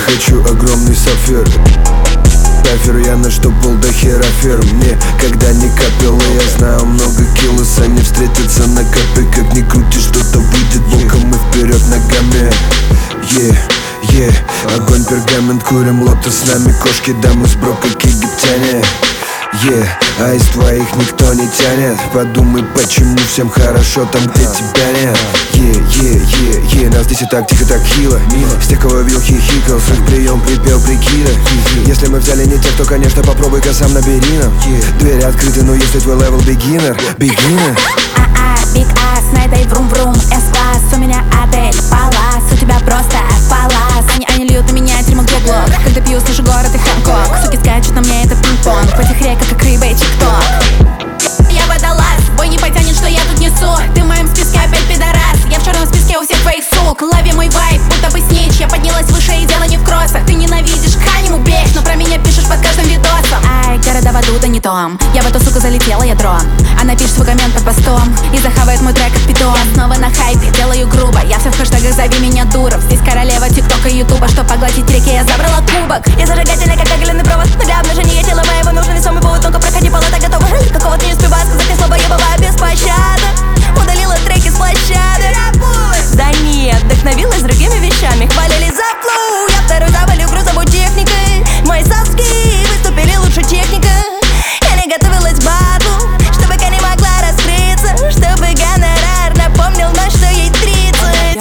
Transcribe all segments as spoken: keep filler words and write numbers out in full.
хочу огромный сапфир. Кафир я на что пол до хера фер. Мне когда не капело, я знаю много киллос. Они встретятся на копе, как ни крути, что-то выйдет боком и вперед ногами. Yeah, yeah. Огонь, пергамент, курим лотос, с нами кошки, дамы с бро, как египтяне. Yeah, а из твоих никто не тянет. Подумай, почему всем хорошо там, где тебя нет. Yeah, yeah, yeah, yeah. Нас здесь и так тихо, так хило. С тех, кого видел, хихикал, с их прием припел, прикида. Если мы взяли не тех, то, конечно, попробуй-ка сам набери нам. Двери открыты, но если твой левел beginner, beginner. А-а, биг ас, на этой врум-врум, эс-класс. У меня отель, палас, у тебя просто палас. Они, они льют на меня дерьмо, где глок. Когда пью, слышу город и Хэнкок. Суки скачут на мне, это пинг-понг. В этих реках, как рыба и тик-ток. Я водолаз, бой не потянет, что я тут несу. Ты в моем списке опять пидорас. Я в черном списке у всех твоих сук. Лови мой вайб, будто бы снич. Я поднялась выше и дело не в кроссах. Ты ненавидишь, ханим убеешь, но про меня пишешь под каждым видосом. Ай, города в аду, да не том. Я в эту суку залетела, я дрон. Она пишет свой коммент под постом и захавает мой трек как питон. Я снова на хайпе, делаю грубо. Я все в хэштегах, зови меня дуров. Здесь королева тиктока и ютуба. Чтоб поглотить реки, я забрала кубок. Я зажигательная, как оголенный провод. Но для обнажения тела моего нужен весомый повод. Ну-ка проходи, полота готова. Какого-то не успеваю сказать ни слова, я была без пощады. Удалила треки с площадок. Да нет, вдохновилась другими вещами. Хвалили за флоу, я второй завалю грузовой техникой. Мой софтскилл выступили лучше техника. Я не готовилась к батлу, чтобы я не могла раскрыться, чтобы гонорар напомнил нам, что ей тридцать.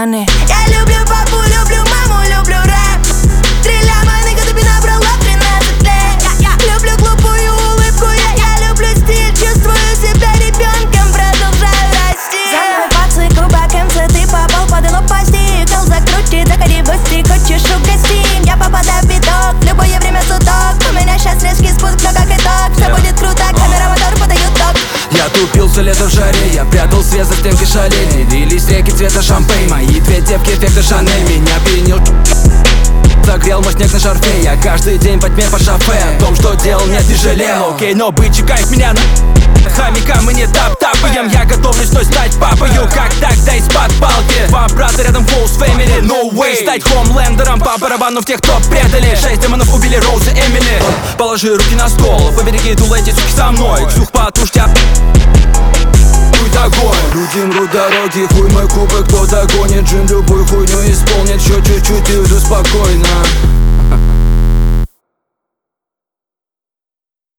Я люблю папу, люблю маму, люблю рэп. Три ляма, нигга, ты набрала тринадцать лет. Люблю глупую улыбку, я, я люблю стиль. Чувствую себя ребенком, продолжаю расти. За мной по циклу, бак эм си, ты попал под лопасти. Кол закрутит, заходи быстрее, хочешь угостим. Я попадаю в биток, в любое время суток. У меня сейчас резкий спуск, но как итог все будет круто, камера, мотор подают ток. Я тупился лето в жаре, я прятал свет за стенкой шалей. Лились реки цвета шампейн, мои две девки эффекта Шанель. Меня пьянил, загрел мой снег на шарфе. Я каждый день во тьме по шофе. О том, что делал, нет, не жалел. Окей, но быть чекает меня на хомяка, мы не тап-тапаем. Я готовлюсь, но стать папою. Как тогда из-под палки. Два брата рядом, close family, no way. Стать хомлендером по барабану в тех, кто предали. Шесть демонов убили Роуз и Эмили. Положи руки на стол, побереги дуло, эти суки со мной. Ксюх, потушь тебя, огонь. Люди мрут дороги, хуй мой кубок, кто догонит. Джин любую хуйню исполнит, еще чуть-чуть и уже спокойно.